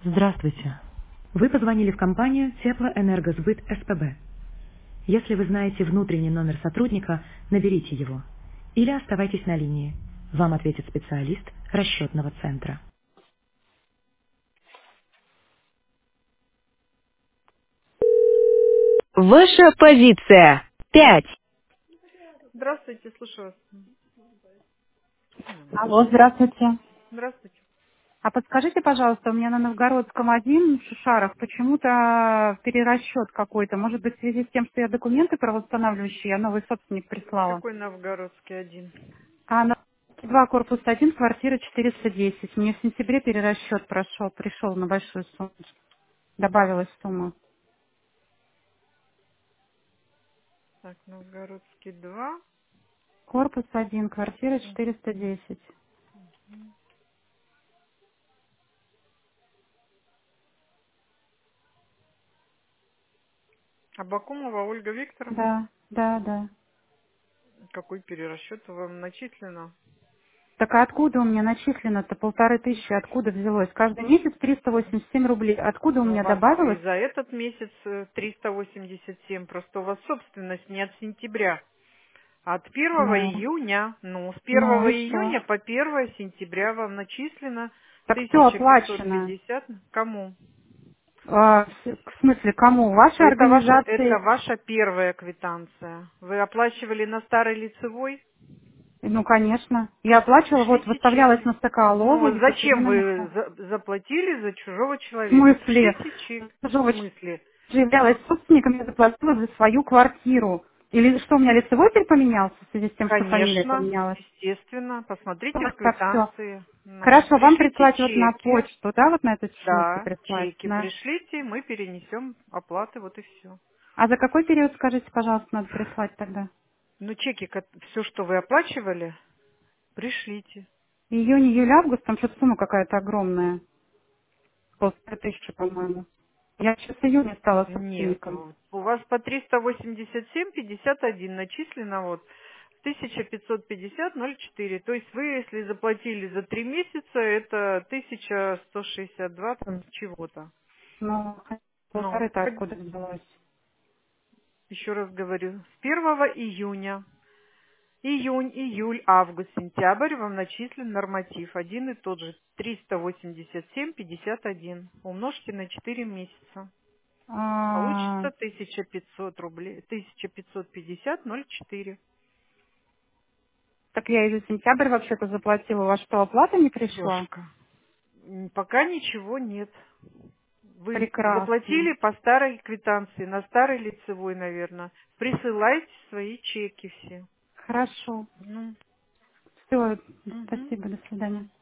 Здравствуйте. Вы позвонили в компанию Теплоэнергосбыт СПБ. Если вы знаете внутренний номер сотрудника, наберите его. Или оставайтесь на линии. Вам ответит специалист расчетного центра. Ваша позиция. 5. Здравствуйте, слушаю вас. Алло, здравствуйте. Здравствуйте. А подскажите, пожалуйста, у меня на Новгородском 1 в Шишарах почему-то перерасчет какой-то. Может быть, в связи с тем, что я документы правовосстанавливающие, я новый собственник прислала. Какой Новгородский один? А на 2 корпус 1, квартира 410. Мне в сентябре перерасчет пришел на большую сумму. Добавилась сумма. Так, Новгородский 2. Корпус 1, квартира 410. Абакумова Ольга Викторовна. Да, да, да. Какой перерасчет вам начислено? Так а откуда у меня начислено-то 1500? Откуда взялось? Каждый месяц 387 рублей. Откуда у Ну, у меня вас и добавилось? за этот месяц 387. Просто у вас собственность не от сентября, а от 1 Ну, июня. Ну, с ну 1 и что? июня по 1 сентября вам начислено Так все оплачено. 1550. Кому? В смысле, кому? Вашей Это организации? ваша первая квитанция. Вы оплачивали на старой лицевой? Ну, конечно. Я оплачивала, вот, Пришлите выставлялась чек. на Соколову, Ну, зачем Екатерина вы Михайловна. заплатили за чужого В человека? смысле? Пришлите чек. В Чужого смысле? человека являлась собственником, я заплатила за свою квартиру. Или что, у меня лицевой теперь поменялся в связи с тем, что фамилия Конечно, поменялась? естественно. У Посмотрите вас в так все. квитанции. Ну, Хорошо, вам пришлите прислать вот на чеки. почту, да, вот на эту ссылку Да, прислать? чеки пришлите, мы перенесем оплаты, вот и все. А за какой период, скажите, пожалуйста, надо прислать тогда? Ну, чеки, все, что вы оплачивали, пришлите. Июнь, июль, август, там что-то сумма какая-то огромная. 1500, по-моему. Я сейчас в июне стала Нет, собственником. у вас по 387,51 начислено вот 1550,04. То есть вы, если заплатили за 3 месяца, это 1162 там чего-то. Но Ну, полторы-то откуда взялось? еще раз говорю, с 1 июня, июнь, июль, август, сентябрь вам начислен норматив. Один и тот же 387,51. Умножьте на 4 месяца. А, Получится 1500 рублей, 1550,04. так я и за сентябрь вообще-то заплатила. У вас что, оплата не пришла? Девушка, пока ничего нет. Вы Прекрасно. заплатили по старой квитанции, на старой лицевой, наверное. Присылайте свои чеки все. Хорошо. Ну, Все, мгм. спасибо, до свидания.